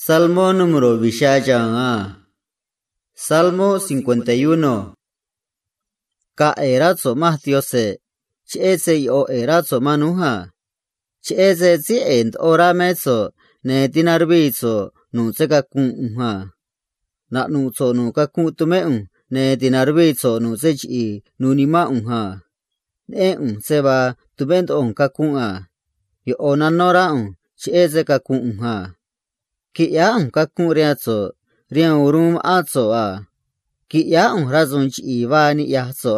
Salmo número Vishayanga. Salmo 51. Ka erazo más Diose, chese yo erazo manuja. Chese si end ora mezzo, ne dinarbizo, nu sega kunha. Na nu so nu ka kuntumeun, ne dinarbizo nu sechi, nu nima unha. Ne seba tubend on ka kunha. Yo onanora chese ka kunha. Ki ya ka kunriazo, rian urum azo Ki ya razon chi va ni ya zo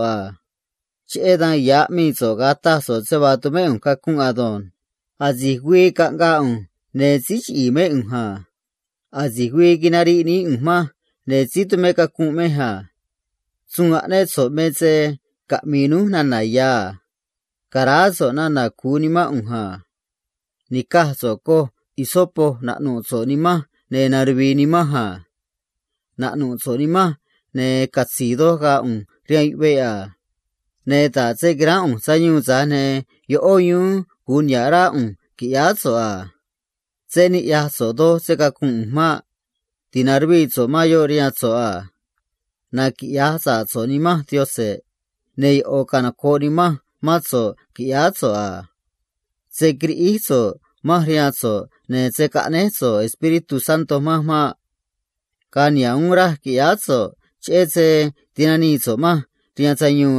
Chedan ya mi zo gata so seba tume ka kun adon. Azigwi ka nga ne si chi me unha. Azigwi ginari ni unha, ne si tume ka kun me ha. Sunga ne so me se ka minu na ya. Karazo na kunima unha. Nikah so ko isopo na nu so nima ne narvi nima ha. Na nu so nima ne katsido ga rian wea. Ne ta se gra sa yu za ne yo oyun gun ya ra ki ya so Se ni ya so do se ka kun ma. Dinarvi so ma yo rian so Na ki ya sa so nima Diose. Ne o kana ko nima ma so ki ya so Se kri so ma rian so ne se ka ne so Espiritu Santo ma. Kanya ra ki ya so chese dinani so ma rian sa yu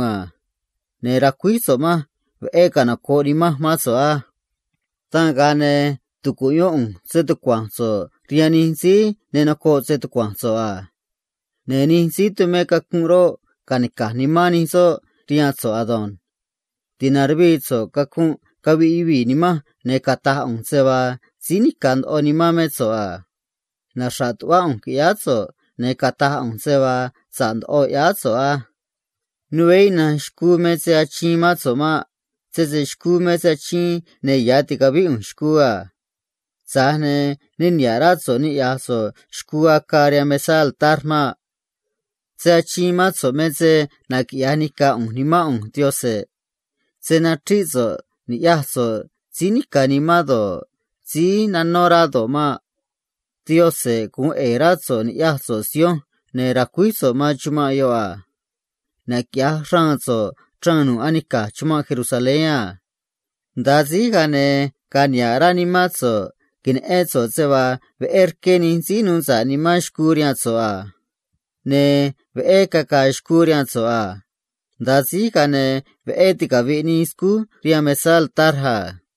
Ne rakui so ma ve kana ko ma so Tan ga ne tukuyo se tu kwang so riani si ne na ko se tu kwang so Ne ni si tu me ka kunro kanika ni mani so rian so adon. Dinarbi so ka kun kawi iwi ni ma ne kata se ba sinikan o ni ma me so Na shatwa ki ya so ne kata se ba sand o ya so Nuei na shku me se chi ma so ma. Se shku me se chi ne ya ti ka bi shku Sa ne ya ra so ni ya so shku karya me sal tar ma. Se chi ma so me se na ki ya ni ka ni ma Diose. Se na chi so ni ya so si ni ka ni ma do. Si na no ra do ma. Diose kun ra so ni ya so sion ne ra kui so ma chuma yo Na kia rang so tranu anika chuma Jerusalén Da zi gane kanya ra ni ma so kin so seba ve ke ni si nun sa ni ma shkurian so Ne ve ka shkurian so Da zi gane ve tika vi ni sku ria mesal tarha.